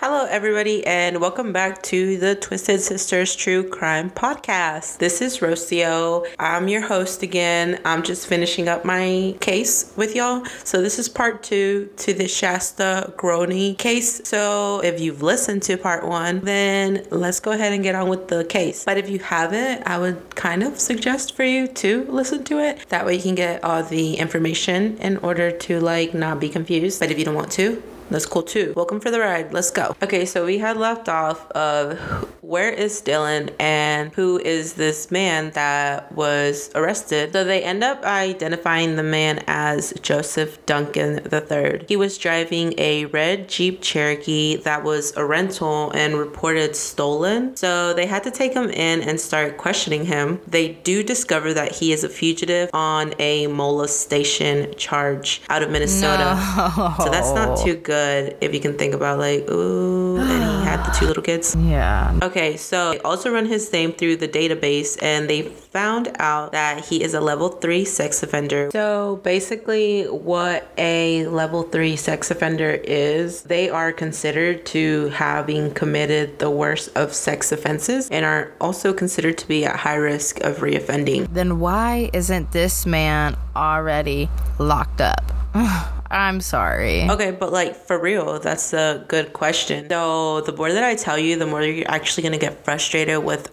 Hello, everybody, and welcome back to the Twisted Sisters True Crime Podcast. This is Rocio. I'm your host again. I'm just finishing up my case with y'all. So this is part 2 to the Shasta Groney case. So if you've listened to part 1, then let's go ahead and get on with the case. But if you haven't, I would kind of suggest for you to listen to it. That way you can get all the information in order to not be confused. But if you don't want to, that's cool too. Welcome for the ride. Let's go. Okay, so we had left off of where is Dylan and who is this man that was arrested. So they end up identifying the man as Joseph Duncan III. He was driving a red Jeep Cherokee that was a rental and reported stolen. So they had to take him in and start questioning him. They do discover that he is a fugitive on a molestation charge out of Minnesota. No. So that's not too good if you can think about ooh, and he had the 2 little kids. Yeah. Okay, so they also run his name through the database and they found out that he is a level 3 sex offender. So basically what a level 3 sex offender is, they are considered to having committed the worst of sex offenses and are also considered to be at high risk of reoffending. Then why isn't this man already locked up? I'm sorry. Okay, but for real, that's a good question. So the more that I tell you, the more you're actually going to get frustrated with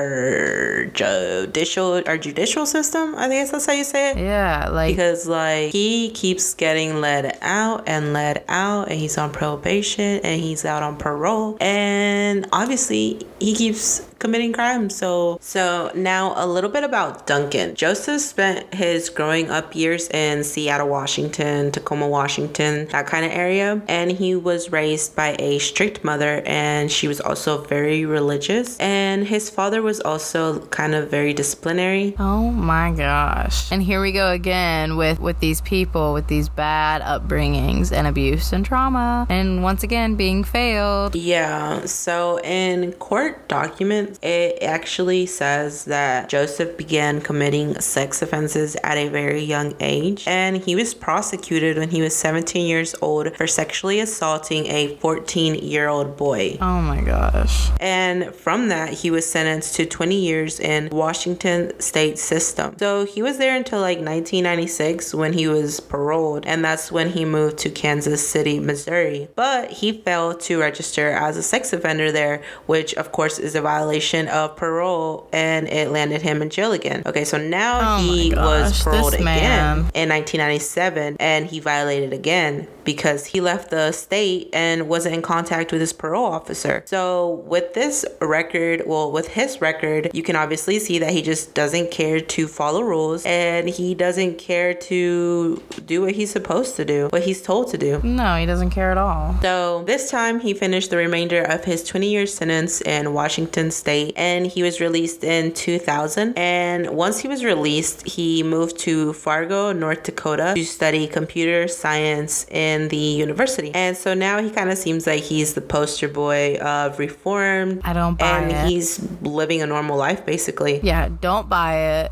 our judicial system. I think that's how you say it. Yeah, because he keeps getting let out, and he's on probation, and he's out on parole, and obviously he keeps committing crimes. So now a little bit about Duncan. Joseph spent his growing up years in Seattle, Washington, Tacoma, Washington, that kind of area, and he was raised by a strict mother, and she was also very religious, and his father was also kind of very disciplinary. Oh my gosh. And here we go again with these people with these bad upbringings and abuse and trauma, and once again being failed. Yeah, so in court documents it actually says that Joseph began committing sex offenses at a very young age, and he was prosecuted when he was 17 years old for sexually assaulting a 14-year-old boy. Oh my gosh. And from that, he was sentenced to 20 years in Washington state system. So he was there until 1996 when he was paroled, and that's when he moved to Kansas City, Missouri. But he failed to register as a sex offender there, which of course is a violation of parole, and it landed him in jail again. Okay, so now he was paroled again in 1997, and he violated again because he left the state and wasn't in contact with his parole officer. So with his record, you can obviously see that he just doesn't care to follow rules, and he doesn't care to do what he's supposed to do, what he's told to do. No, he doesn't care at all. So this time he finished the remainder of his 20-year sentence in Washington state, and he was released in 2000. And once he was released, he moved to Fargo, North Dakota to study computer science in the university. And so now he kind of seems like he's the poster boy of reform. I don't buy it. And he's living a normal life, basically. Yeah, don't buy it.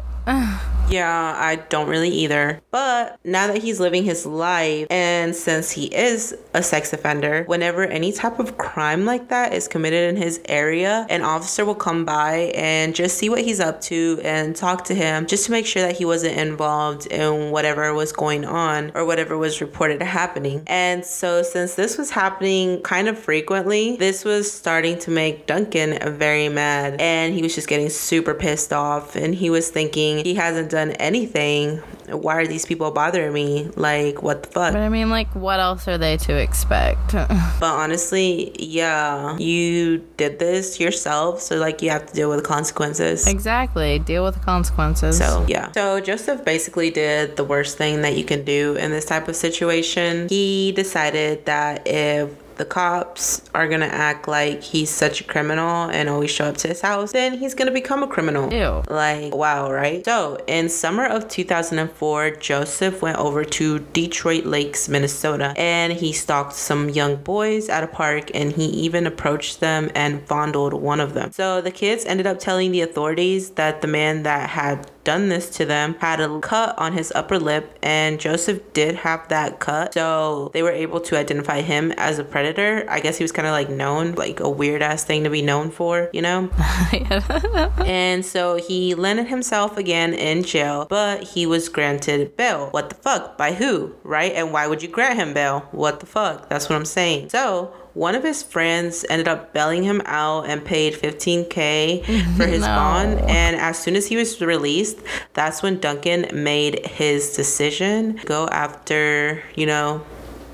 Yeah, I don't really either. But now that he's living his life, and since he is a sex offender, whenever any type of crime like that is committed in his area, an officer will come by and just see what he's up to and talk to him just to make sure that he wasn't involved in whatever was going on or whatever was reported happening. And so since this was happening kind of frequently, this was starting to make Duncan very mad, and he was just getting super pissed off, and he was thinking, he hasn't done anything. Why are these people bothering me? What the fuck? But I mean, what else are they to expect? But honestly, yeah, you did this yourself, so you have to deal with the consequences. Exactly, deal with the consequences. So yeah, so Joseph basically did the worst thing that you can do in this type of situation. He decided that if the cops are gonna act like he's such a criminal and always show up to his house, then he's gonna become a criminal. Ew. Like, wow, right? So in summer of 2004, Joseph went over to Detroit Lakes, Minnesota, and he stalked some young boys at a park, and he even approached them and fondled one of them. So the kids ended up telling the authorities that the man that had done this to them had a cut on his upper lip, and Joseph did have that cut, so they were able to identify him as a predator predator. I guess he was kind of like known, like a weird ass thing to be known for, you know? And so he landed himself again in jail, but he was granted bail. What the fuck? By who? Right? And why would you grant him bail? What the fuck? That's what I'm saying. So one of his friends ended up bailing him out and paid $15,000 for his bond. And as soon as he was released, that's when Duncan made his decision. Go after, you know,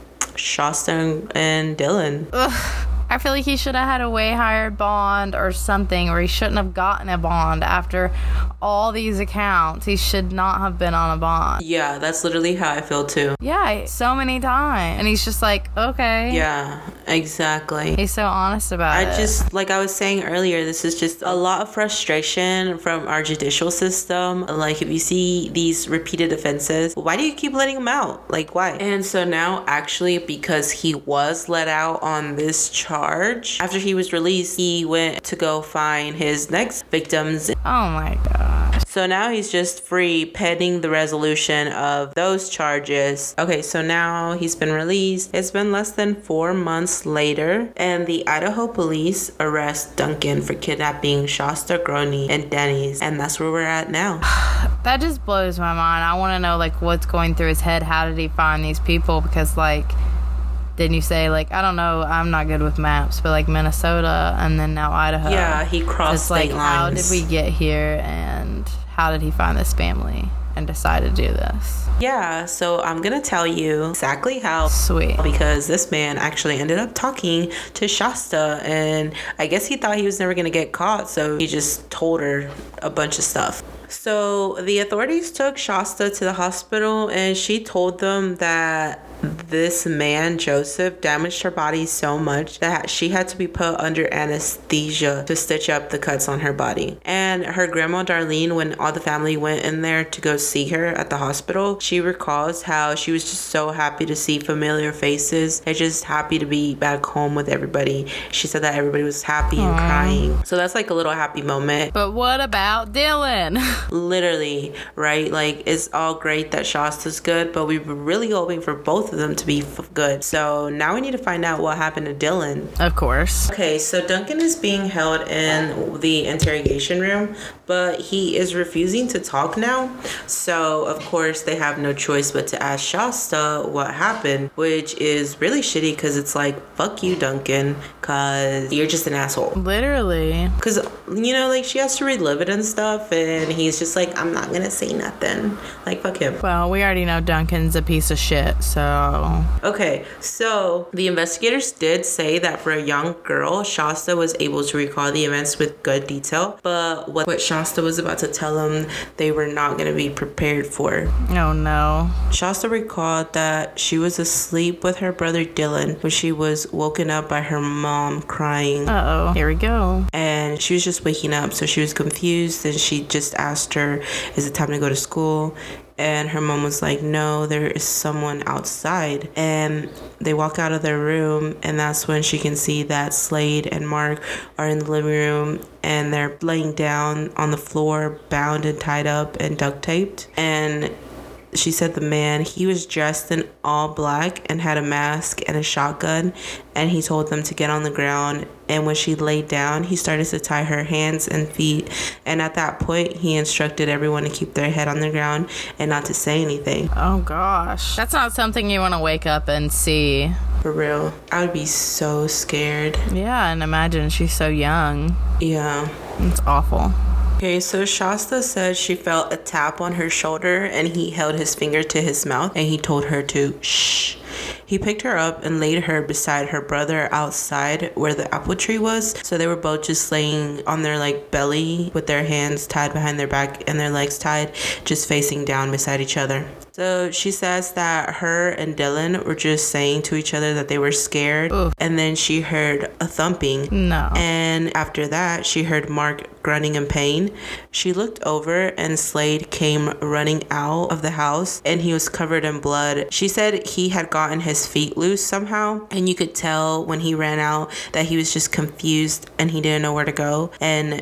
Shasta and Dylan. Ugh. I feel like he should have had a way higher bond or something, or he shouldn't have gotten a bond after all these accounts. He should not have been on a bond. Yeah, that's literally how I feel too. Yeah, so many times. And he's just like, okay. Yeah, exactly. He's so honest about it. I just, like I was saying earlier, this is just a lot of frustration from our judicial system. Like, if you see these repeated offenses, why do you keep letting them out? Like, why? And so now, actually, because he was let out on this charge, after he was released, he went to go find his next victims. Oh my gosh. So now he's just free pending the resolution of those charges. Okay, so now he's been released. It's been less than 4 months later, and the Idaho police arrest Duncan for kidnapping Shasta, Groney, and Denny's, and that's where we're at now. That just blows my mind. I want to know, like, what's going through his head. How did he find these people? Because, like, didn't you say, like, I don't know, I'm not good with maps, but like Minnesota and then now Idaho? Yeah, he crossed state lines. How did we get here, and how did he find this family and decide to do this? Yeah, so I'm gonna tell you exactly how. Sweet. Because this man actually ended up talking to Shasta, and I guess he thought he was never gonna get caught, so he just told her a bunch of stuff. So the authorities took Shasta to the hospital, and she told them that this man, Joseph, damaged her body so much that she had to be put under anesthesia to stitch up the cuts on her body. And her grandma, Darlene, when all the family went in there to go see her at the hospital, she recalls how she was just so happy to see familiar faces and just happy to be back home with everybody. She said that everybody was happy and crying. So that's like a little happy moment. But what about Dylan? Literally, right? Like, it's all great that Shasta's good, but we were really hoping for both of them to be good. So now we need to find out what happened to Dylan. Of course. Okay, so Duncan is being held in the interrogation room, but he is refusing to talk now. So of course they have no choice but to ask Shasta what happened, which is really shitty because it's like, fuck you, Duncan, because you're just an asshole. Literally. Because, you know, like, she has to relive it and stuff, and he's just like, I'm not gonna say nothing. Like, fuck him. Well, we already know Duncan's a piece of shit, so. Okay, so the investigators did say that for a young girl, Shasta was able to recall the events with good detail, but what Shasta was about to tell them, they were not going to be prepared for. Oh no. Shasta recalled that she was asleep with her brother Dylan when she was woken up by her mom crying. Uh-oh. Here we go. And she was just waking up, so she was confused, and she just asked her, is it time to go to school? And her mom was like, no, there is someone outside. And they walk out of their room, and that's when she can see that Slade and Mark are in the living room, and they're laying down on the floor, bound and tied up and duct taped. And she said the man, he was dressed in all black and had a mask and a shotgun, and he told them to get on the ground. And when she laid down, he started to tie her hands and feet, and at that point he instructed everyone to keep their head on the ground and not to say anything. Oh gosh, that's not something you want to wake up and see. For real, I would be so scared. Yeah, and imagine she's so young. Yeah, It's awful. Okay, so Shasta said she felt a tap on her shoulder, and he held his finger to his mouth, and he told her to shh. He picked her up and laid her beside her brother outside where the apple tree was. So they were both just laying on their like belly with their hands tied behind their back and their legs tied, just facing down beside each other. So she says that her and Dylan were just saying to each other that they were scared. Oof. And then she heard a thumping. No. And after that, she heard Mark grunting in pain. She looked over and Slade came running out of the house, and he was covered in blood. She said he had gotten his feet loose somehow, and you could tell when he ran out that he was just confused and he didn't know where to go. And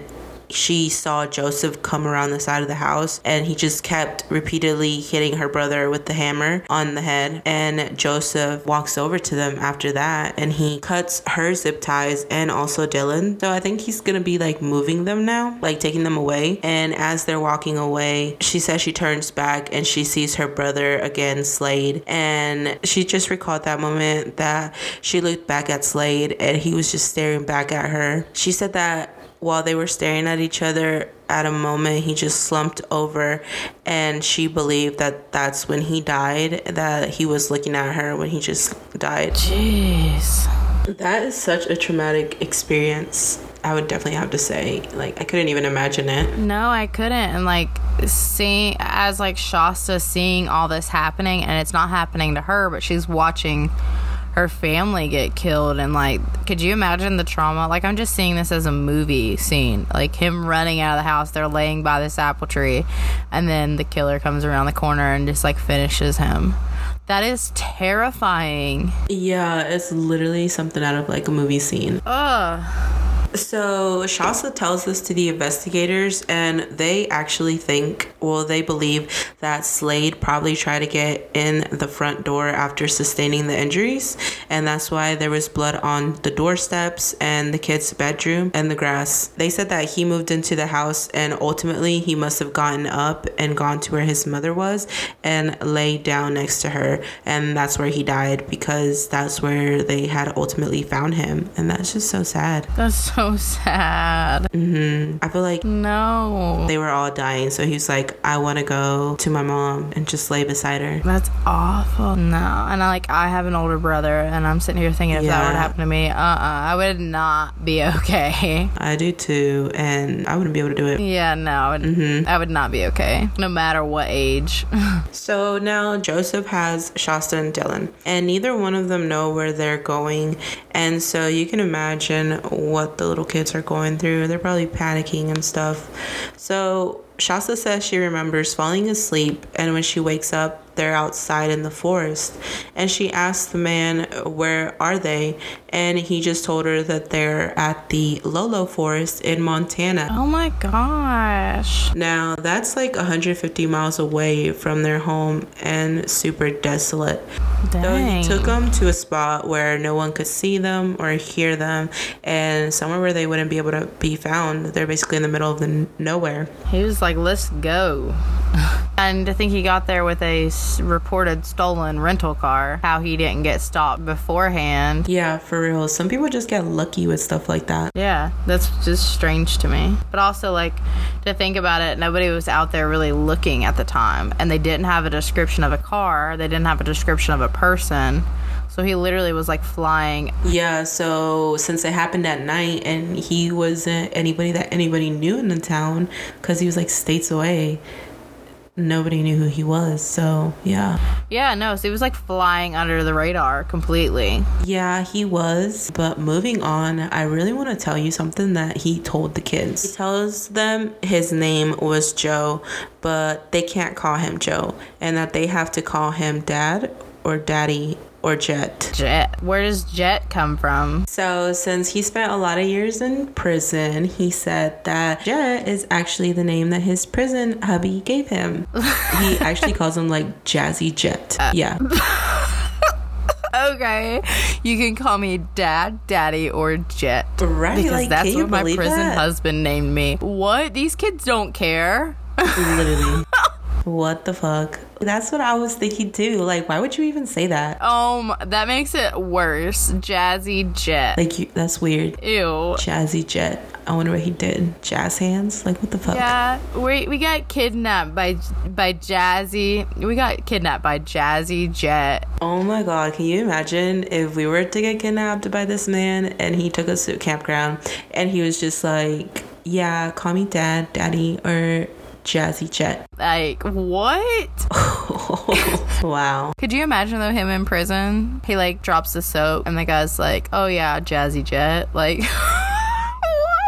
she saw Joseph come around the side of the house, and he just kept repeatedly hitting her brother with the hammer on the head. And Joseph walks over to them after that, and he cuts her zip ties and also Dylan. So I think he's gonna be like moving them now, like taking them away. And as they're walking away, she says she turns back and she sees her brother again, Slade, and she just recalled that moment that she looked back at Slade and he was just staring back at her. She said that while they were staring at each other, at a moment he just slumped over, and she believed that that's when he died, that he was looking at her when he just died. Jeez. That is such a traumatic experience. I would definitely have to say, like, I couldn't even imagine it. No, I couldn't. And like seeing, as like Shasta seeing all this happening, and it's not happening to her, but she's watching her family get killed. And like, could you imagine the trauma? Like, I'm just seeing this as a movie scene, like him running out of the house, they're laying by this apple tree, and then the killer comes around the corner and just like finishes him. That is terrifying. Yeah, it's literally something out of like a movie scene. Ugh. So Shasta tells this to the investigators, and they actually think, well, they believe that Slade probably tried to get in the front door after sustaining the injuries, and that's why there was blood on the doorsteps and the kids' bedroom and the grass. They said that he moved into the house, and ultimately he must have gotten up and gone to where his mother was and laid down next to her, and that's where he died, because that's where they had ultimately found him. And that's just so sad. That's so sad. I feel like no, they were all dying, so he was like, I want to go to my mom and just lay beside her. that's awful. No. And I have an older brother, and I'm sitting here thinking, if that Yeah. would happen to me, I would not be okay. I do too, and I wouldn't be able to do it. Yeah, no, I would not be okay, no matter what age. So now Joseph has Shasta and Dylan, and neither one of them know where they're going, and so you can imagine what the little kids are going through. They're probably panicking and stuff. So Shasta says she remembers falling asleep, and when she wakes up, they're outside in the forest, and she asks the man, where are they? And he just told her that they're at the Lolo Forest in Montana. Oh my gosh. Now that's like 150 miles away from their home and super desolate. So Dang. he took them to a spot where no one could see them or hear them, and somewhere where they wouldn't be able to be found. They're basically in the middle of the nowhere. He was like, let's go. And I think he got there with a reported stolen rental car. How he didn't get stopped beforehand. Yeah, for real. Some people just get lucky with stuff like that. Yeah, that's just strange to me. But also, like, to think about it, nobody was out there really looking at the time. And they didn't have a description of a car. They didn't have a description of a person. So he literally was like flying. Yeah, so since it happened at night and he wasn't anybody that anybody knew in the town, because he was like states away, nobody knew who he was. So yeah. Yeah, no, so he was like flying under the radar completely. Yeah, he was. But moving on, I really want to tell you something that he told the kids. He tells them his name was Joe, but they can't call him Joe, and that they have to call him Dad or Daddy or Jet. Jet. Where does Jet come from? So since he spent a lot of years in prison, he said that Jet is actually the name that his prison hubby gave him. He actually calls him like Jazzy Jet. Yeah. Okay, you can call me Dad, Daddy, or Jet. Right, Because like, that's can you what my believe prison that? husband named me. What? These kids don't care. Literally. What the fuck? That's what I was thinking too. Like, why would you even say that? That makes it worse. Jazzy Jet. Like, that's weird. Ew. Jazzy Jet. I wonder what he did. Jazz hands? Like, what the fuck? Yeah, we got kidnapped by Jazzy. We got kidnapped by Jazzy Jet. Oh my god, can you imagine if we were to get kidnapped by this man and he took us to a campground and he was just like, yeah, call me Dad, Daddy, or Jazzy Jet. Like, what? Wow. Could you imagine though him in prison? He like drops the soap and the guy's like, oh yeah, Jazzy Jet. Like, what?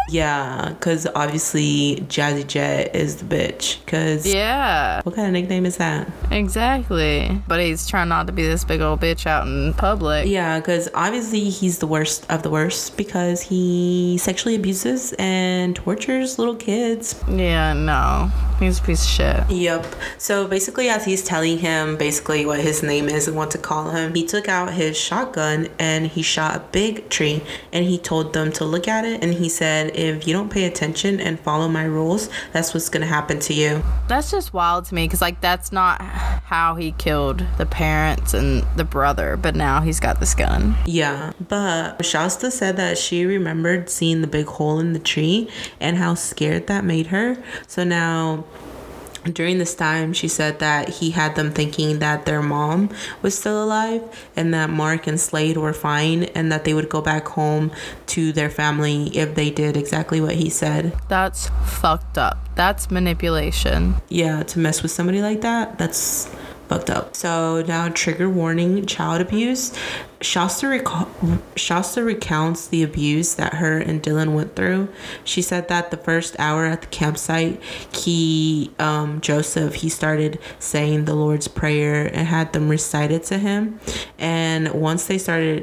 Yeah, because obviously Jazzy Jet is the bitch. Because Yeah, what kind of nickname is that? exactly. But he's trying not to be this big old bitch out in public. Yeah, because obviously he's the worst of the worst because he sexually abuses and tortures little kids. Yeah, no. He's a piece of shit. Yep. So basically, as he's telling him basically what his name is and what to call him, he took out his shotgun and he shot a big tree, and he told them to look at it, and he said, if you don't pay attention and follow my rules, that's what's gonna happen to you. That's just wild to me because, like, that's not how he killed the parents and the brother, but now he's got this gun. Yeah, but Shasta said that she remembered seeing the big hole in the tree and how scared that made her. So now, during this time, she said that he had them thinking that their mom was still alive and that Mark and Slade were fine and that they would go back home to their family if they did exactly what he said. That's fucked up. That's manipulation. Yeah, to mess with somebody like that, that's fucked up. So now, trigger warning, child abuse. Shasta recounts the abuse that her and Dylan went through. She said that the first hour at the campsite, Joseph, he started saying the Lord's Prayer and had them recite it to him. And once they started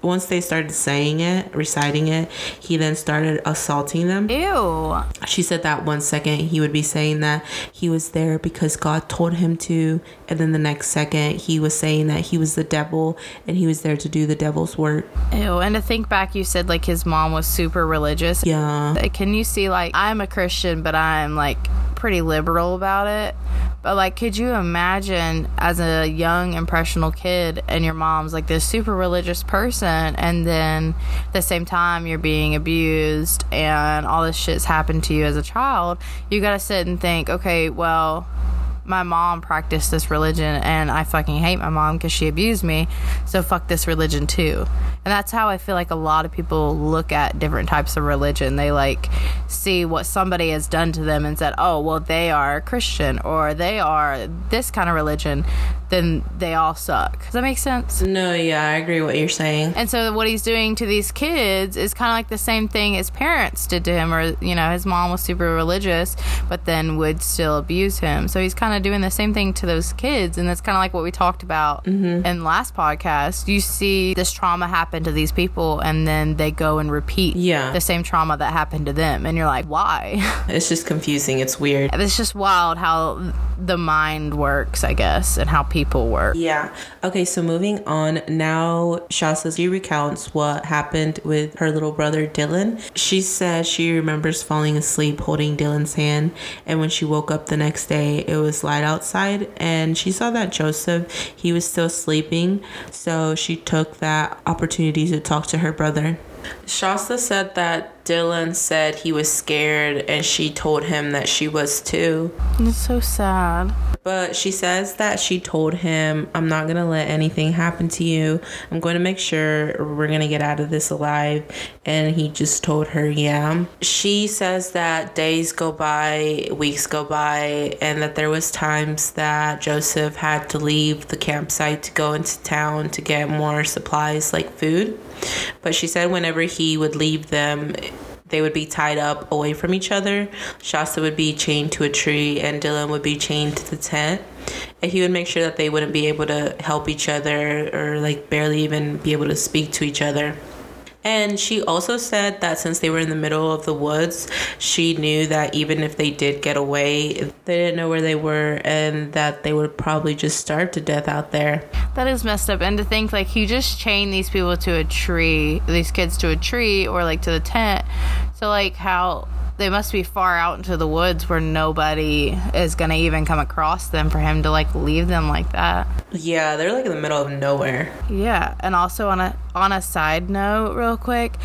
reciting it, he then started assaulting them. Ew. She said that 1 second he would be saying that he was there because God told him to, and then the next second he was saying that he was the devil and he was there to do the devil's work. Ew. And to think back, you said like his mom was super religious. Yeah. Can you see, like, I'm a Christian, but I'm like pretty liberal about it. But like, could you imagine as a young impressionable kid and your mom's like this super religious person, and then at the same time you're being abused and all this shit's happened to you as a child? You gotta sit and think, okay, well, my mom practiced this religion and I fucking hate my mom because she abused me, so fuck this religion too. And that's how I feel like a lot of people look at different types of religion. They like see what somebody has done to them and said, oh, well, they are Christian or they are this kind of religion, then they all suck. Does that make sense? No, yeah, I agree with what you're saying. And so what he's doing to these kids is kind of like the same thing his parents did to him, or, you know, his mom was super religious but then would still abuse him. So he's kind of doing the same thing to those kids, and that's kind of like what we talked about in the last podcast. You see this trauma happen to these people and then they go and repeat the same trauma that happened to them, and you're like, why? It's just confusing. It's weird. It's just wild how the mind works, I guess, and how people work. Yeah. Okay, so moving on now, Shasta, she recounts what happened with her little brother Dylan. She says she remembers falling asleep holding Dylan's hand, and when she woke up the next day, it was light outside, and she saw that Joseph, he was still sleeping, so she took that opportunity to talk to her brother. Shasta said that Dylan said he was scared, and she told him that she was too. It's so sad. But she says that she told him, I'm not going to let anything happen to you. I'm going to make sure we're going to get out of this alive. And he just told her, yeah. She says that days go by, weeks go by, and that there was times that Joseph had to leave the campsite to go into town to get more supplies like food. But she said whenever he would leave them, they would be tied up away from each other. Shasta would be chained to a tree and Dylan would be chained to the tent. And he would make sure that they wouldn't be able to help each other or like barely even be able to speak to each other. And she also said that since they were in the middle of the woods, she knew that even if they did get away, they didn't know where they were and that they would probably just starve to death out there. That is messed up. And to think, like, you just chain these people to a tree, these kids to a tree or, like, to the tent. So, like, how they must be far out into the woods where nobody is going to even come across them for him to, like, leave them like that. Yeah, they're, like, in the middle of nowhere. Yeah, and also on a side note real quick,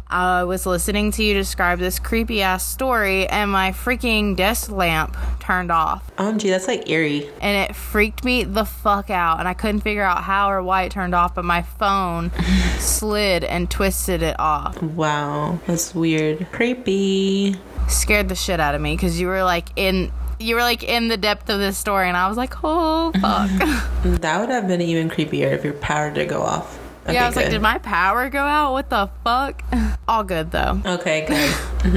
I was listening to you describe this creepy ass story and my freaking desk lamp turned off. OMG, that's like eerie. And it freaked me the fuck out, and I couldn't figure out how or why it turned off, but my phone slid and twisted it off. Wow, that's weird. Creepy. Scared the shit out of me because you were like in the depth of this story, and I was like, oh fuck. That would have been even creepier if your power did go off. Okay, yeah, I was like, did my power go out? What the fuck? all good though. Okay, good.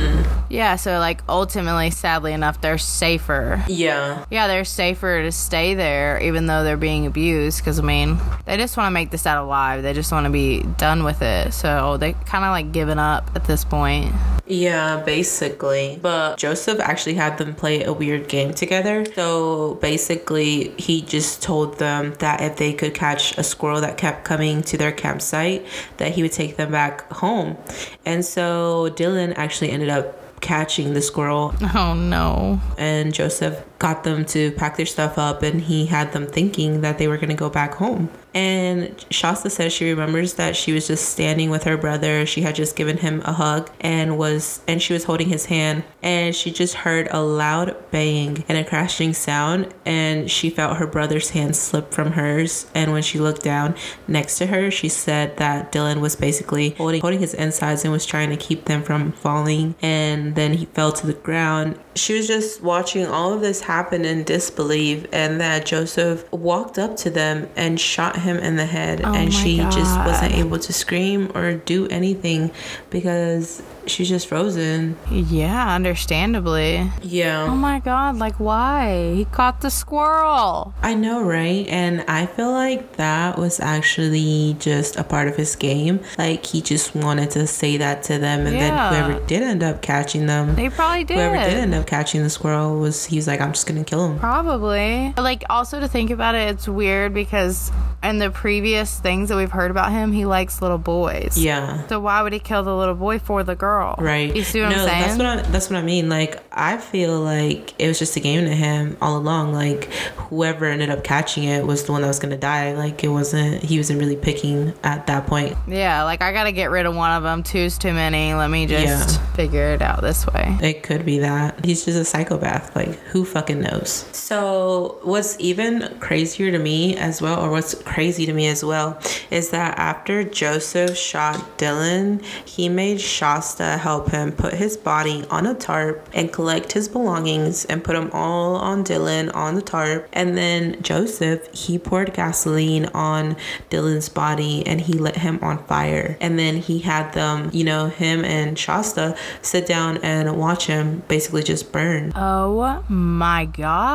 Yeah, so like ultimately, sadly enough, they're safer. Yeah. Yeah, they're safer to stay there even though they're being abused, because I mean, they just want to make this out alive. They just want to be done with it. So they kind of like giving up at this point. Yeah, basically. But Joseph actually had them play a weird game together. So basically, he just told them that if they could catch a squirrel that kept coming to their campsite, that he would take them back home. And so Dylan actually ended up catching the squirrel. Oh no. And Joseph got them to pack their stuff up, and he had them thinking that they were going to go back home. And Shasta says she remembers that she was just standing with her brother. She had just given him a hug and she was holding his hand, and she just heard a loud bang and a crashing sound, and she felt her brother's hand slip from hers. And when she looked down next to her, she said that Dylan was basically holding his insides and was trying to keep them from falling, and then he fell to the ground. She was just watching all of this happen in disbelief, and that Joseph walked up to them and shot him in the head. And she just wasn't able to scream or do anything because she's just frozen. Yeah, understandably. Yeah. Oh my god, like why? He caught the squirrel. I know, right? And I feel like that was actually just a part of his game. Like, he just wanted to say that to them, and then whoever did end up catching them, they probably did. Whoever did end up catching the squirrel he was like, I'm just gonna kill him. Probably. But like, also to think about it, it's weird because in the previous things that we've heard about him, he likes little boys. Yeah. So why would he kill the little boy for the girl? Right. You see what I'm saying? That's what I mean. Like, I feel like it was just a game to him all along. Like, whoever ended up catching it was the one that was gonna die. Like, he wasn't really picking at that point. Yeah, like, I gotta get rid of one of them. Two's too many. Let me just figure it out this way. It could be that. He's just a psychopath. Like, who fucking knows? So what's even crazier to me as well, or what's crazy to me as well, is that after Joseph shot Dylan, he made Shasta help him put his body on a tarp and collect his belongings and put them all on Dylan on the tarp. And then Joseph, he poured gasoline on Dylan's body and he lit him on fire. And then he had them, him and Shasta sit down and watch him basically just burn. Oh my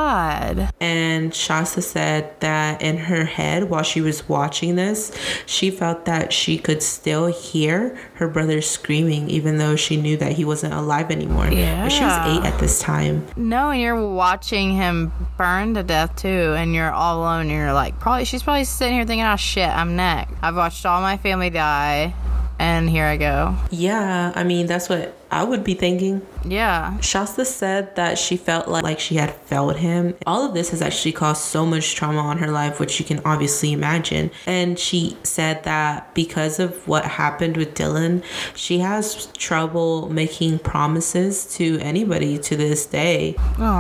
God. And Shasta said that in her head, while she was watching this, she felt that she could still hear her brother screaming, even though she knew that he wasn't alive anymore. Yeah. But she was 8 at this time. No, and you're watching him burn to death too, and you're all alone, and you're like, she's probably sitting here thinking, oh shit, I'm next. I've watched all my family die, and here I go. Yeah, I mean, that's what I would be thinking. Yeah. Shasta said that she felt like she had failed him. All of this has actually caused so much trauma on her life, which you can obviously imagine. And she said that because of what happened with Dylan, she has trouble making promises to anybody to this day.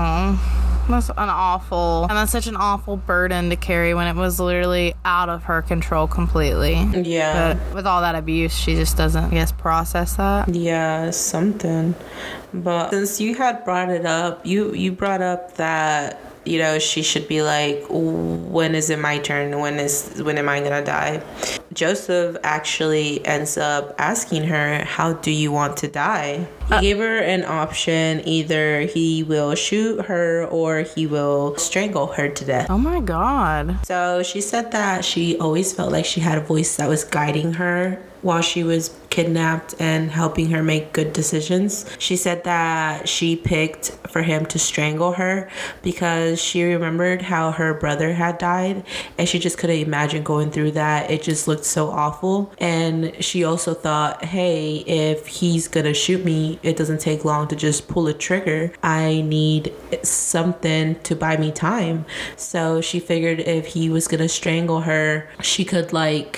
Oh. That's that's such an awful burden to carry when it was literally out of her control completely. Yeah. But with all that abuse, she just doesn't, I guess, process that. Yeah, something. But since you had brought it up, you brought up that, she should be like, when is it my turn? When am I gonna die? Joseph actually ends up asking her, how do you want to die? He gave her an option. Either he will shoot her or he will strangle her to death. Oh my God. So she said that she always felt like she had a voice that was guiding her while she was kidnapped and helping her make good decisions. She said that she picked for him to strangle her because she remembered how her brother had died, and she just couldn't imagine going through that. It just looked so awful. And she also thought, hey, if he's gonna shoot me, it doesn't take long to just pull a trigger. I need something to buy me time. So she figured if he was gonna strangle her, she could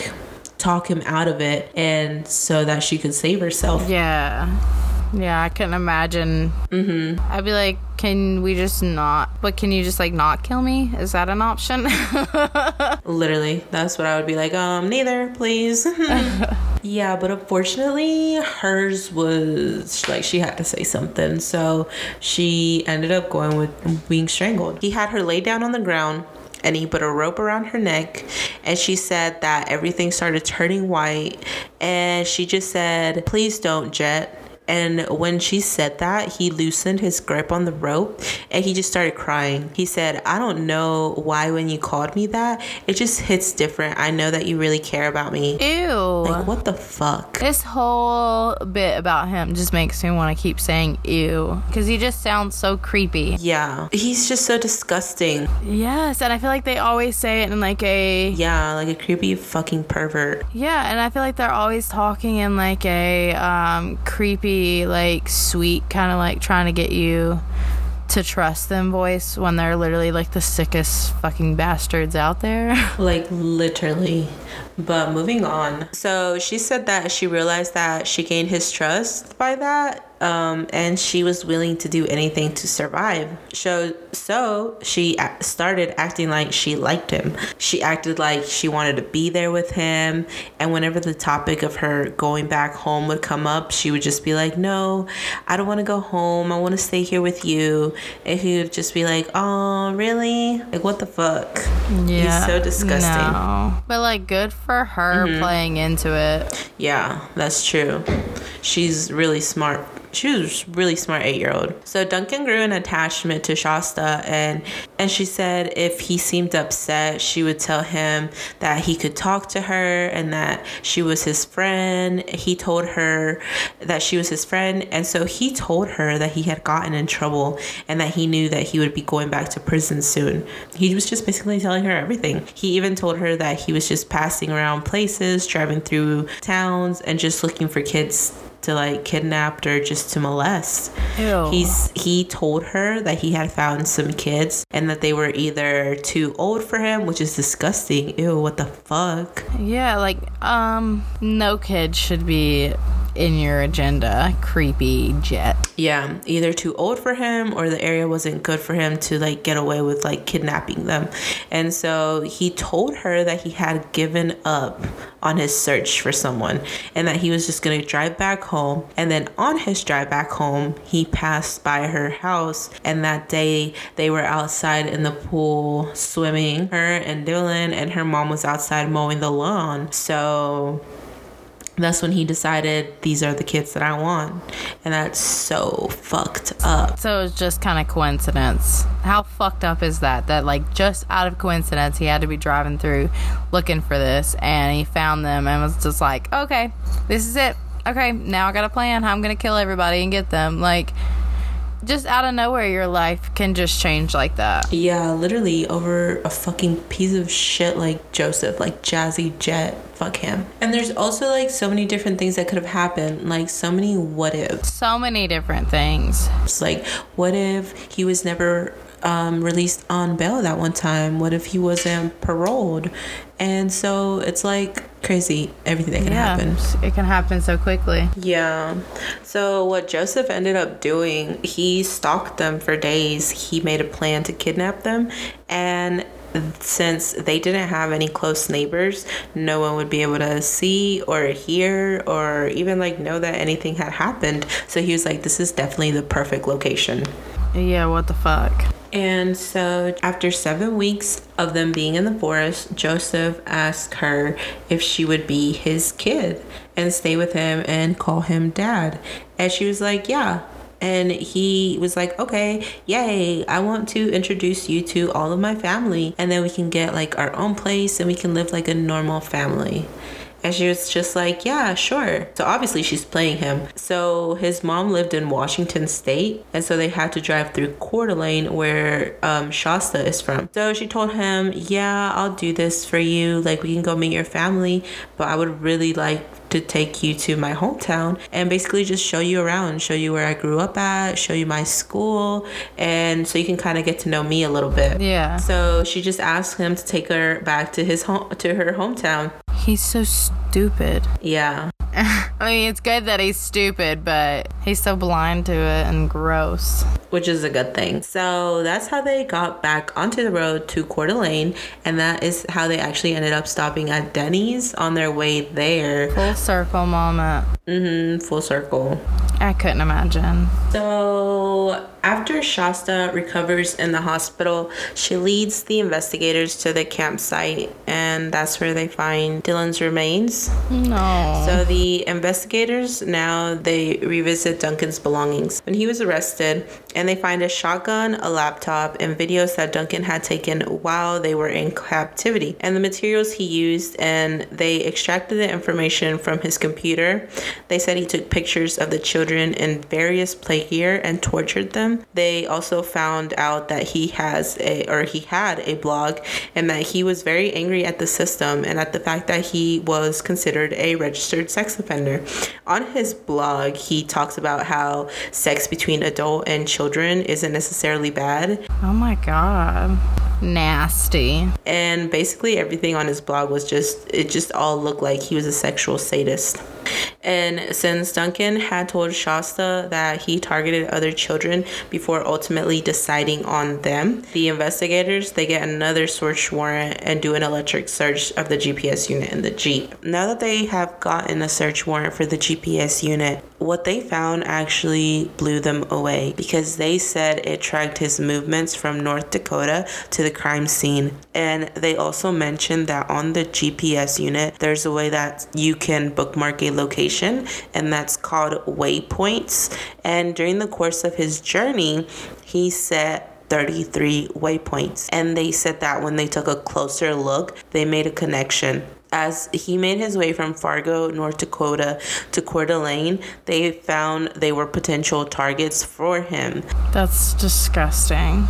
talk him out of it, and so that she could save herself. Yeah, I couldn't imagine. I'd be like, can you just not kill me? Is that an option? Literally, that's what I would be like, neither, please. Yeah, but unfortunately hers was she had to say something, so she ended up going with being strangled. He had her lay down on the ground and he put a rope around her neck, and she said that everything started turning white, and she just said, "Please don't, Jet." And when she said that, he loosened his grip on the rope and he just started crying. He said, "I don't know why when you called me that, it just hits different. I know that you really care about me." Ew. Like, what the fuck? This whole bit about him just makes me want to keep saying ew. Because he just sounds so creepy. Yeah. He's just so disgusting. Yes, and I feel like they always say it in like a... Yeah, like a creepy fucking pervert. Yeah, and I feel like they're always talking in like a creepy, like sweet, kind of like trying to get you to trust them voice when they're literally like the sickest fucking bastards out there. Like, literally. But moving on. So she said that she realized that she gained his trust by that. And she was willing to do anything to survive. So she started acting like she liked him. She acted like she wanted to be there with him. And whenever the topic of her going back home would come up, she would just be like, "No, I don't want to go home. I want to stay here with you." And he would just be like, "Oh, really? Like, what the fuck?" Yeah. He's so disgusting. No. But like, good for her playing into it. Yeah, that's true. She's really smart. She was a really smart 8-year-old. So Duncan grew an attachment to Shasta, and she said if he seemed upset, she would tell him that he could talk to her and that she was his friend. He told her that she was his friend, and so he told her that he had gotten in trouble and that he knew that he would be going back to prison soon. He was just basically telling her everything. He even told her that he was just passing around places, driving through towns, and just looking for kids to like kidnapped or just to molest. Ew. He told her that he had found some kids and that they were either too old for him, which is disgusting. Ew, what the fuck? Yeah, like no kid should be in your agenda. Creepy Jet. Yeah, either too old for him or the area wasn't good for him to like get away with like kidnapping them. And so he told her that he had given up on his search for someone and that he was just going to drive back home. And then on his drive back home, he passed by her house, and that day they were outside in the pool swimming, her and Dylan, and her mom was outside mowing the lawn. So that's when he decided, these are the kids that I want. And that's so fucked up. So it was just kind of coincidence. How fucked up is that? That like just out of coincidence, he had to be driving through looking for this, and he found them and was just like, okay, this is it. Okay, now I got a plan how I'm gonna kill everybody and get them. Like, just out of nowhere, your life can just change like that. Yeah, literally over a fucking piece of shit like Joseph, like Jazzy Jet. Fuck him. And there's also like so many different things that could have happened, like so many what ifs. So many different things. It's like, what if he was never released on bail that one time? What if he wasn't paroled? And so it's like crazy, everything that can happen. It can happen so quickly. Yeah. So what Joseph ended up doing, he stalked them for days. He made a plan to kidnap them, and since they didn't have any close neighbors, no one would be able to see or hear or even like know that anything had happened. So he was like, this is definitely the perfect location. Yeah, what the fuck? And so after 7 weeks of them being in the forest, Joseph asked her if she would be his kid and stay with him and call him dad. And she was like, yeah. And he was like, okay, yay, I want to introduce you to all of my family, and then we can get like our own place and we can live like a normal family. And she was just like, yeah, sure. So obviously she's playing him. So his mom lived in Washington State, and so they had to drive through Coeur d'Alene, where Shasta is from. So she told him, yeah, I'll do this for you. Like, we can go meet your family, but I would really like to take you to my hometown and basically just show you around, show you where I grew up at, show you my school, and so you can kind of get to know me a little bit. Yeah. So she just asked him to take her back to his home, to her hometown. He's so stupid. Yeah. I mean, it's good that he's stupid, but he's so blind to it and gross. Which is a good thing. So that's how they got back onto the road to Coeur d'Alene, and that is how they actually ended up stopping at Denny's on their way there. Full circle moment. Full circle. I couldn't imagine. So after Shasta recovers in the hospital, she leads the investigators to the campsite, and that's where they find Dylan's remains. No. So the investigators now they revisit Duncan's belongings when he was arrested, and they find a shotgun, a laptop, and videos that Duncan had taken while they were in captivity, and the materials he used, and they extracted the information from his computer. They said he took pictures of the children in various play gear and tortured them. They also found out that he had a blog, and that he was very angry at the system and at the fact that he was considered a registered sex offender. On his blog, he talks about how sex between adult and children isn't necessarily bad. Oh my God. Nasty. And basically everything on his blog was just all looked like he was a sexual sadist. And since Duncan had told Shasta that he targeted other children before ultimately deciding on them, the investigators, they get another search warrant and do an electric search of the GPS unit in the Jeep. Now that they have gotten a search warrant for the GPS unit, what they found actually blew them away, because they said it tracked his movements from North Dakota to the crime scene. And they also mentioned that on the GPS unit, there's a way that you can bookmark a location, and that's called waypoints. And during the course of his journey, he set 33 waypoints. And they said that when they took a closer look, they made a connection. As he made his way from Fargo, North Dakota to Coeur d'Alene, they found they were potential targets for him. That's disgusting.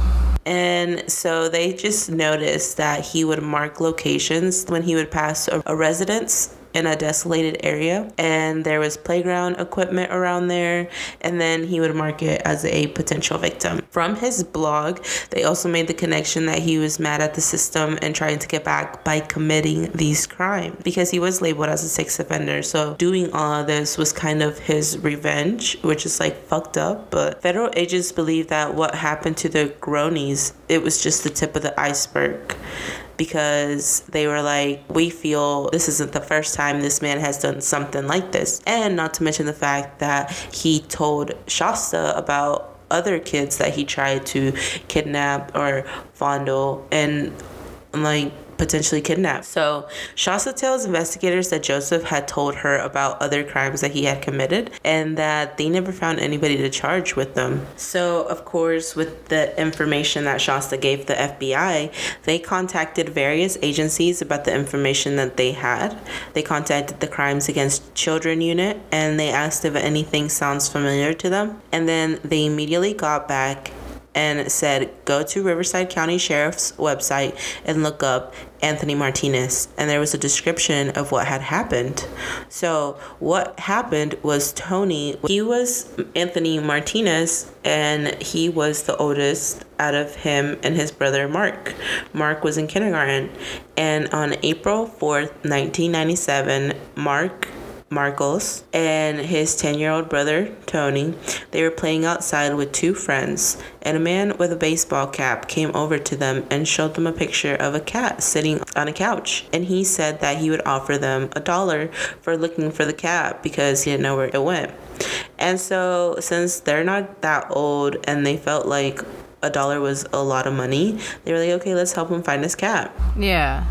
And so they just noticed that he would mark locations when he would pass a residence in a desolated area, and there was playground equipment around there, and then he would mark it as a potential victim. From his blog, they also made the connection that he was mad at the system and trying to get back by committing these crimes, because he was labeled as a sex offender. So doing all of this was kind of his revenge, which is like fucked up. But federal agents believe that what happened to the Gronies, it was just the tip of the iceberg, because they were like, we feel this isn't the first time this man has done something like this. And not to mention the fact that he told Shasta about other kids that he tried to kidnap or fondle and like potentially kidnapped. So Shasta tells investigators that Joseph had told her about other crimes that he had committed, and that they never found anybody to charge with them. So of course, with the information that Shasta gave the FBI, they contacted various agencies about the information that they had. They contacted the Crimes Against Children unit, and they asked if anything sounds familiar to them. And then they immediately got back and said, go to Riverside County Sheriff's website and look up Anthony Martinez. And there was a description of what had happened. So what happened was Tony, he was Anthony Martinez, and he was the oldest out of him and his brother Mark. Mark was in kindergarten. And on April 4th, 1997, Marcos and his 10-year-old brother Tony, they were playing outside with two friends, and a man with a baseball cap came over to them and showed them a picture of a cat sitting on a couch. And he said that he would offer them $1 for looking for the cat because he didn't know where it went. And so since they're not that old and they felt like $1 was a lot of money, they were like, okay, let's help him find his cat. Yeah.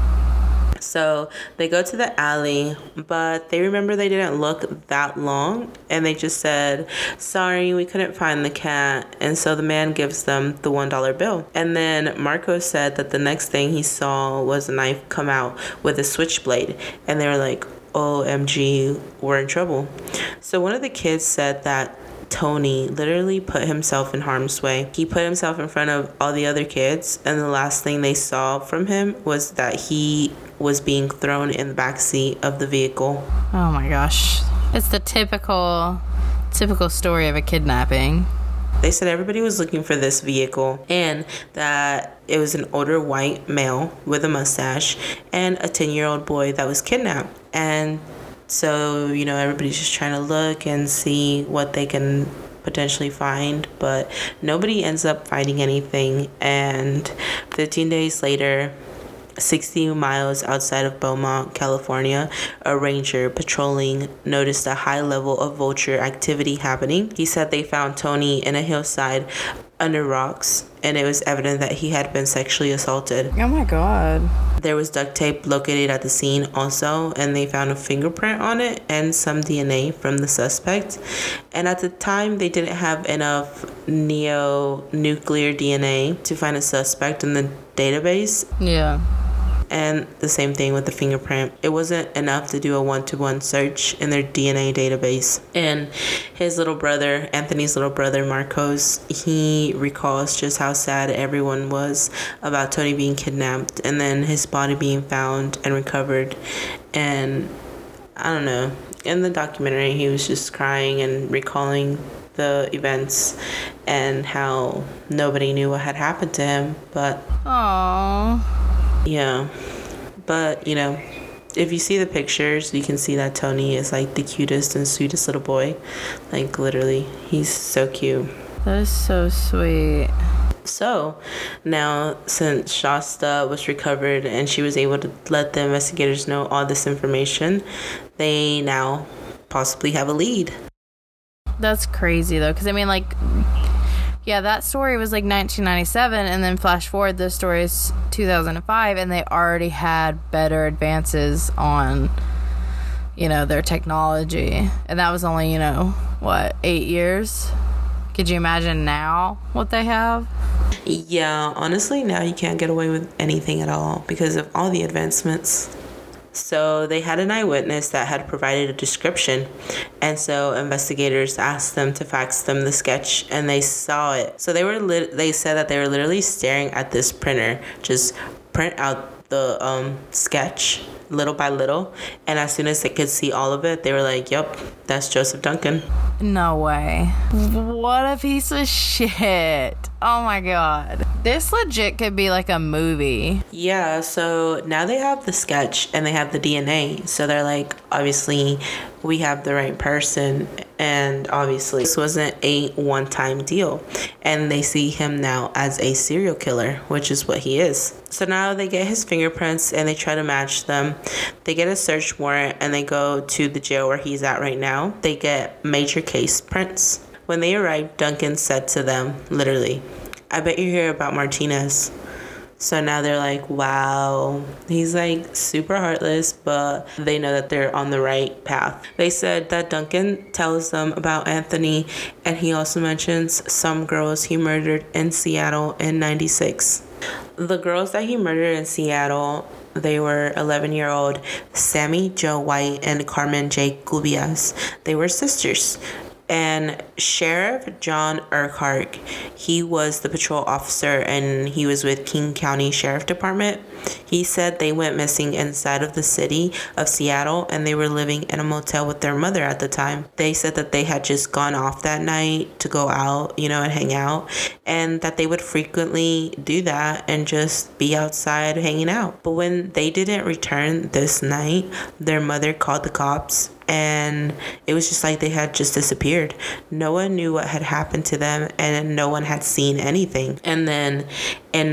So they go to the alley, but they remember they didn't look that long, and they just said, sorry, we couldn't find the cat. And so the man gives them the $1 bill. And then Marco said that the next thing he saw was a knife come out with a switchblade, and they were like, OMG, we're in trouble. So one of the kids said that Tony literally put himself in harm's way. He put himself in front of all the other kids, and the last thing they saw from him was that he was being thrown in the back seat of the vehicle. Oh my gosh. It's the typical story of a kidnapping. They said everybody was looking for this vehicle, and that it was an older white male with a mustache and a 10-year-old boy that was kidnapped. And so, everybody's just trying to look and see what they can potentially find, but nobody ends up finding anything. And 15 days later, 60 miles outside of Beaumont, California, a ranger patrolling noticed a high level of vulture activity happening. He said they found Tony in a hillside under rocks, and it was evident that he had been sexually assaulted. Oh my God. There was duct tape located at the scene also, and they found a fingerprint on it and some DNA from the suspect. And at the time, they didn't have enough neonuclear DNA to find a suspect in the database. Yeah. And the same thing with the fingerprint. It wasn't enough to do a one-to-one search in their DNA database. And his little brother, Anthony's little brother, Marcos, he recalls just how sad everyone was about Tony being kidnapped and then his body being found and recovered. And I don't know. In the documentary, he was just crying and recalling the events and how nobody knew what had happened to him. But Aww. yeah, but you know, if you see the pictures, you can see that Tony is like the cutest and sweetest little boy. Like literally, he's so cute. That is so sweet. So now, since Shasta was recovered and she was able to let the investigators know all this information, they now possibly have a lead. That's crazy though, because I mean, like, yeah, that story was like 1997, and then flash forward, this story is 2005, and they already had better advances on, you know, their technology. And that was only, 8 years? Could you imagine now what they have? Yeah, honestly, now you can't get away with anything at all because of all the advancements. So they had an eyewitness that had provided a description, and so investigators asked them to fax them the sketch, and they saw it. So they said that they were literally staring at this printer just print out the sketch little by little, and as soon as they could see all of it, they were like, yep, that's Joseph Duncan. No way. What a piece of shit. Oh my God. This legit could be like a movie. Yeah, so now they have the sketch and they have the DNA. So they're like, obviously, we have the right person. And obviously, this wasn't a one-time deal. And they see him now as a serial killer, which is what he is. So now they get his fingerprints and they try to match them. They get a search warrant and they go to the jail where he's at right now. They get major case prints. When they arrived, Duncan said to them, literally, I bet you hear about Martinez. So now they're like, wow, he's like super heartless, but they know that they're on the right path. They said that Duncan tells them about Anthony, and he also mentions some girls he murdered in Seattle in 96. The girls that he murdered in Seattle, they were 11-year-old Sammy Jo White and Carmen J. Cubias. They were sisters. And Sheriff John Urquhart, he was the patrol officer and he was with King County Sheriff Department. He said they went missing inside of the city of Seattle and they were living in a motel with their mother at the time. They said that they had just gone off that night to go out, and hang out, and that they would frequently do that and just be outside hanging out. But when they didn't return this night, their mother called the cops. And it was just like they had just disappeared. No one knew what had happened to them and no one had seen anything. And then in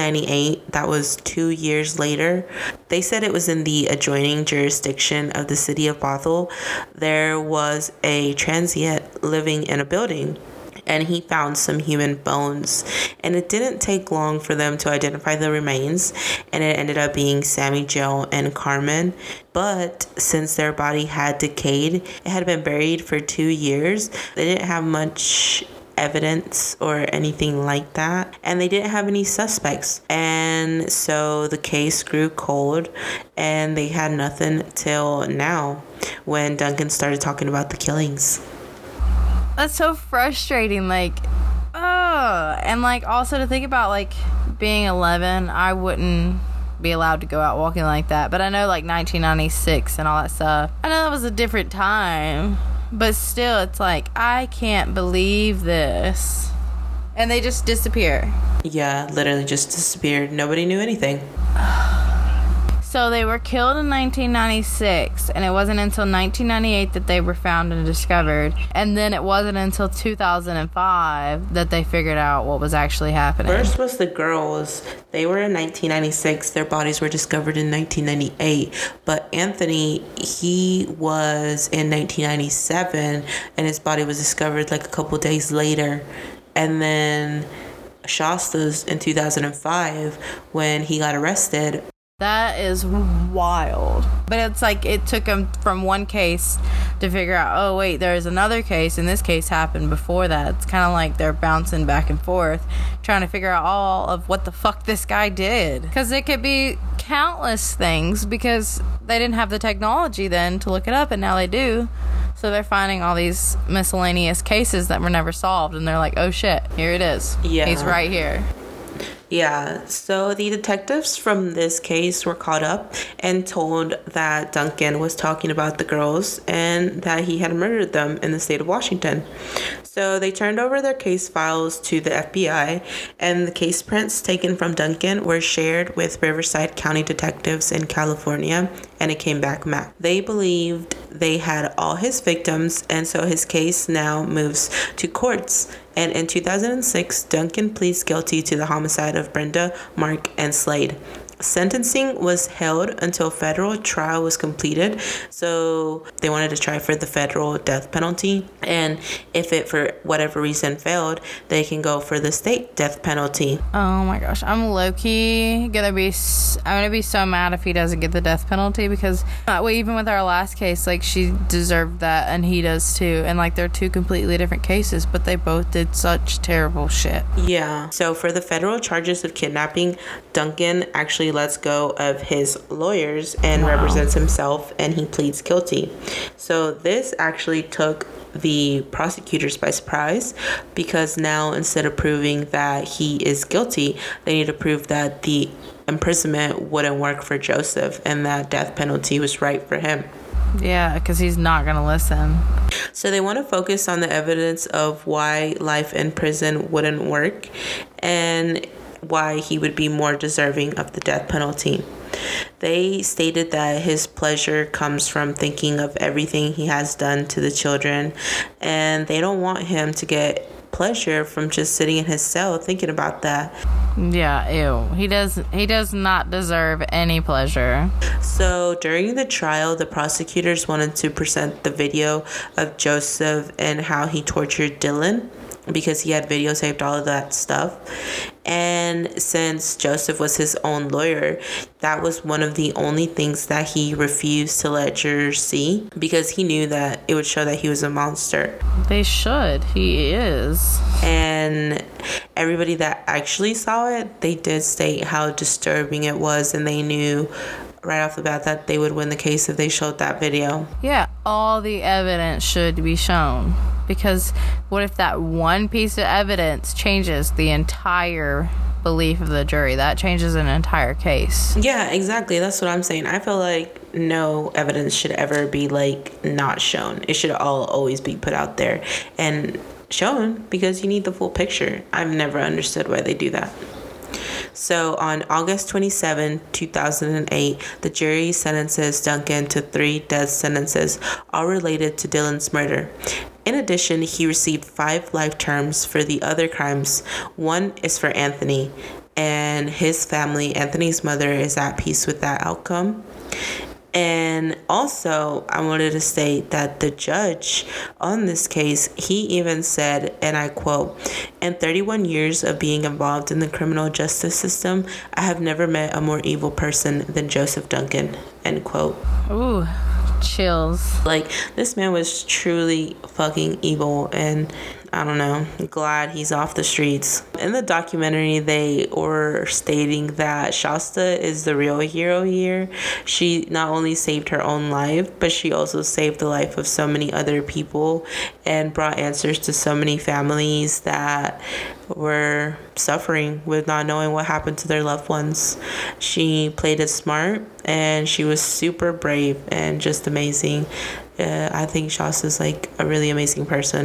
1998, that was 2 years later, they said it was in the adjoining jurisdiction of the city of Bothell. There was a transient living in a building, and he found some human bones. And it didn't take long for them to identify the remains, and it ended up being Sammy Jo and Carmen. But since their body had decayed, it had been buried for 2 years, they didn't have much evidence or anything like that, and they didn't have any suspects. And so the case grew cold, and they had nothing till now when Duncan started talking about the killings. That's so frustrating, and also to think about being 11, I wouldn't be allowed to go out walking like that. But I know 1996 and all that stuff, I know that was a different time, but still it's I can't believe this. And they just disappear. Yeah, literally just disappeared. Nobody knew anything. So they were killed in 1996, and it wasn't until 1998 that they were found and discovered. And then it wasn't until 2005 that they figured out what was actually happening. First was the girls. They were in 1996. Their bodies were discovered in 1998. But Anthony, he was in 1997, and his body was discovered like a couple days later. And then Shasta's in 2005 when he got arrested. That is wild. But it's like it took them from one case to figure out, oh, wait, there's another case, and this case happened before that. It's kind of like they're bouncing back and forth, trying to figure out all of what the fuck this guy did. Because it could be countless things, because they didn't have the technology then to look it up, and now they do. So they're finding all these miscellaneous cases that were never solved, and they're like, oh shit, here it is. Yeah. He's right here. Yeah, so the detectives from this case were caught up and told that Duncan was talking about the girls and that he had murdered them in the state of Washington. So they turned over their case files to the FBI, and the case prints taken from Duncan were shared with Riverside County detectives in California, and it came back matched. They believed they had all his victims, and so his case now moves to courts. And in 2006, Duncan pleads guilty to the homicide of Brenda, Mark, and Slade. Sentencing was held until federal trial was completed. So they wanted to try for the federal death penalty. And if it, for whatever reason, failed, they can go for the state death penalty. Oh my gosh. I'm low-key gonna be so mad if he doesn't get the death penalty, because even with our last case, like, she deserved that and he does too. And like, they're two completely different cases, but they both did such terrible shit. Yeah. So for the federal charges of kidnapping, Duncan actually lets go of his lawyers and represents himself, and he pleads guilty. So this actually took the prosecutors by surprise, because now instead of proving that he is guilty, they need to prove that the imprisonment wouldn't work for Joseph and that death penalty was right for him. Yeah, because he's not going to listen. So they want to focus on the evidence of why life in prison wouldn't work and why he would be more deserving of the death penalty. They stated that his pleasure comes from thinking of everything he has done to the children, and they don't want him to get pleasure from just sitting in his cell thinking about that. Yeah, ew. He does not deserve any pleasure. So during the trial, the prosecutors wanted to present the video of Joseph and how he tortured Dylan, because he had videotaped all of that stuff. And since Joseph was his own lawyer, that was one of the only things that he refused to let jurors see, because he knew that it would show that he was a monster. They should. He is. And everybody that actually saw it, they did state how disturbing it was, and they knew right off the bat that they would win the case if they showed that video. Yeah, all the evidence should be shown. Because what if that one piece of evidence changes the entire belief of the jury? That changes an entire case. Yeah, exactly. That's what I'm saying. I feel like no evidence should ever be, like, not shown. It should all always be put out there and shown, because you need the full picture. I've never understood why they do that. So on August 27, 2008, the jury sentences Duncan to 3 death sentences, all related to Dylan's murder. In addition, he received 5 life terms for the other crimes. 1 is for Anthony, and his family. Anthony's mother is at peace with that outcome. And also, I wanted to state that the judge on this case, he even said, and I quote, "In 31 years of being involved in the criminal justice system, I have never met a more evil person than Joseph Duncan," end quote. Ooh, chills. Like, this man was truly fucking evil, and I don't know, glad he's off the streets. In the documentary, they were stating that Shasta is the real hero here. She not only saved her own life, but she also saved the life of so many other people and brought answers to so many families that were suffering with not knowing what happened to their loved ones. She played it smart, and she was super brave and just amazing. I think Shasta's like a really amazing person.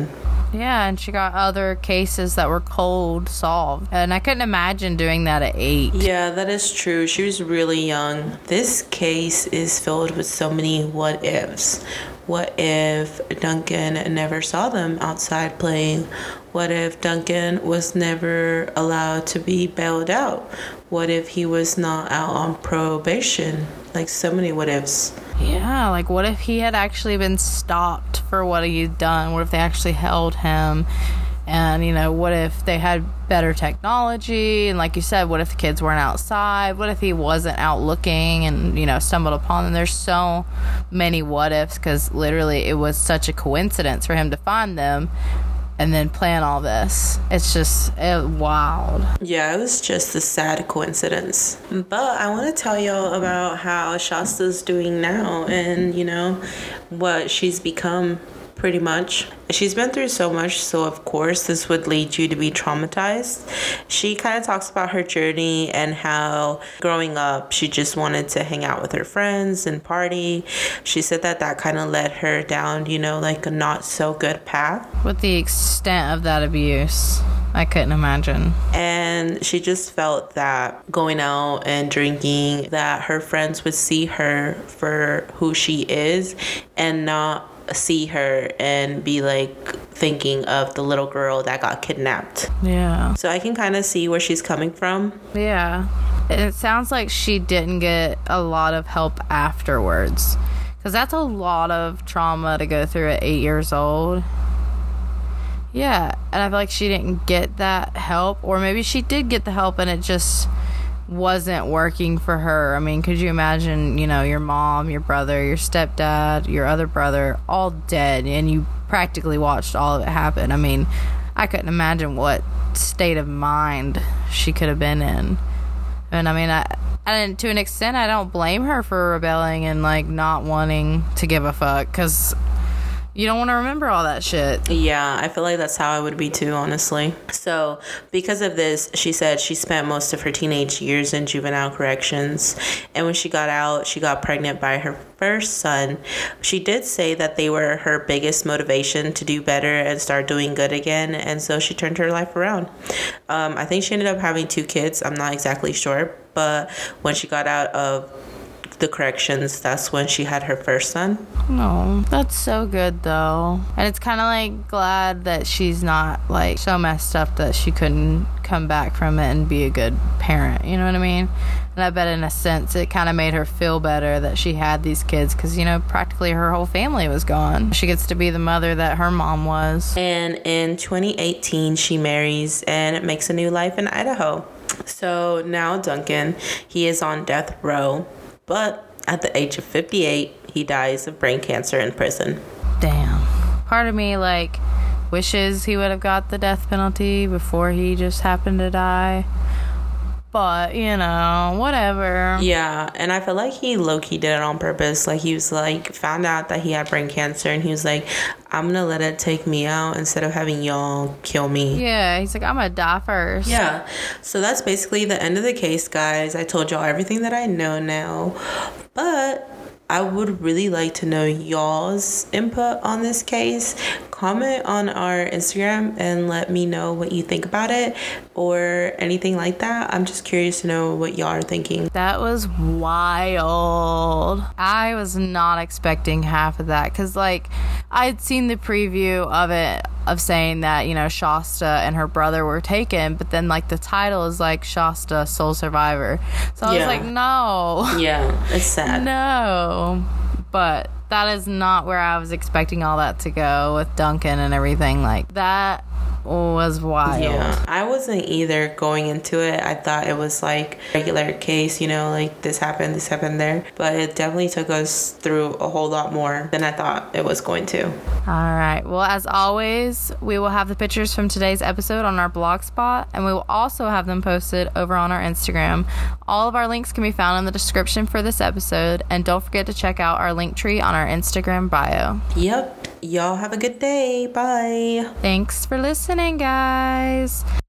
Yeah, and she got other cases that were cold solved. And I couldn't imagine doing that at 8. Yeah, that is true. She was really young. This case is filled with so many what ifs. What if Duncan never saw them outside playing? What if Duncan was never allowed to be bailed out? What if he was not out on probation? Like, so many what ifs. Yeah, like what if he had actually been stopped for what he'd done? What if they actually held him? And, you know, what if they had better technology? And like you said, what if the kids weren't outside? What if he wasn't out looking and, you know, stumbled upon them? There's so many what ifs, because literally it was such a coincidence for him to find them and then plan all this. It's just wild. Yeah, it was just a sad coincidence. But I want to tell y'all about how Shasta's doing now and, you know, what she's become. Pretty much. She's been through so much, so of course this would lead you to be traumatized. She kind of talks about her journey and how growing up she just wanted to hang out with her friends and party. She said that kind of led her down, you know, like a not so good path. With the extent of that abuse, I couldn't imagine. And she just felt that going out and drinking, that her friends would see her for who she is and not see her and be like thinking of the little girl that got kidnapped. Yeah. So I can kind of see where she's coming from. Yeah. It sounds like she didn't get a lot of help afterwards, because that's a lot of trauma to go through at 8 years old. Yeah. And I feel like she didn't get that help, or maybe she did get the help and it just wasn't working for her. I mean, could you imagine, you know, your mom, your brother, your stepdad, your other brother, all dead, and you practically watched all of it happen? I mean, I couldn't imagine what state of mind she could have been in. And I mean, I to an extent, I don't blame her for rebelling and like not wanting to give a fuck, because you don't want to remember all that shit. Yeah, I feel like that's how I would be too, honestly. So, because of this, she said she spent most of her teenage years in juvenile corrections. And when she got out, she got pregnant by her first son. She did say that they were her biggest motivation to do better and start doing good again. And so she turned her life around. I think she ended up having 2 kids. I'm not exactly sure. But when she got out of the corrections, that's when she had her first son. No, that's so good though. And it's kind of like glad that she's not like so messed up that she couldn't come back from it and be a good parent, you know what I mean? And I bet in a sense it kind of made her feel better that she had these kids, because, you know, practically her whole family was gone. She gets to be the mother that her mom was. And in 2018 she marries and makes a new life in Idaho. So now Duncan, he is on death row. But at the age of 58, he dies of brain cancer in prison. Damn. Part of me, like, wishes he would have got the death penalty before he just happened to die. But, you know, whatever. Yeah, and I feel like he low-key did it on purpose. Like, he was like, found out that he had brain cancer, and he was like, I'm gonna let it take me out instead of having y'all kill me. Yeah, he's like, I'm gonna die first. Yeah, so that's basically the end of the case, guys. I told y'all everything that I know now, but I would really like to know y'all's input on this case. Comment on our Instagram and let me know what you think about it or anything like that. I'm just curious to know what y'all are thinking. That was wild. I was not expecting half of that, because like I had seen the preview of it, of saying that, you know, Shasta and her brother were taken, but then like the title is like Shasta Sole Survivor. So I was like, no. Yeah, it's sad. No. But that is not where I was expecting all that to go with Duncan and everything. Like, that was wild. Yeah, I wasn't either going into it. I thought it was like a regular case, you know, like this happened there. But it definitely took us through a whole lot more than I thought it was going to. All right. Well, as always, we will have the pictures from today's episode on our blog spot, and we will also have them posted over on our Instagram. All of our links can be found in the description for this episode, and don't forget to check out our link tree on our Instagram bio. Yep. Y'all have a good day. Bye. Thanks for listening, guys.